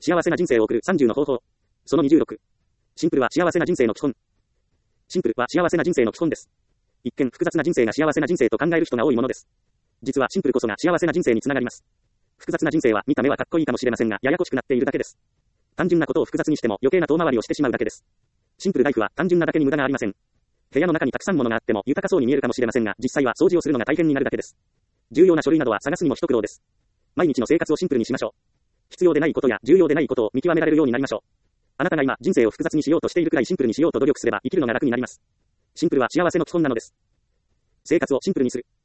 幸せな人生を送る30の方法。その26。シンプルは幸せな人生の基本。シンプルは幸せな人生の基本です。一見複雑な人生が幸せな人生と考える人が多いものです。実はシンプルこそが幸せな人生につながります。複雑な人生は見た目はかっこいいかもしれませんが、ややこしくなっているだけです。単純なことを複雑にしても余計な遠回りをしてしまうだけです。シンプルライフは単純なだけに無駄がありません。部屋の中にたくさん物があっても豊かそうに見えるかもしれませんが、実際は掃除をするのが大変になるだけです。重要な書類などは探すにも一苦労です。毎日の生活をシンプルにしましょう。必要でないことや重要でないことを見極められるようになりましょう。あなたが今人生を複雑にしようとしているくらいシンプルにしようと努力すれば生きるのが楽になります。シンプルは幸せの基本なのです。生活をシンプルにする。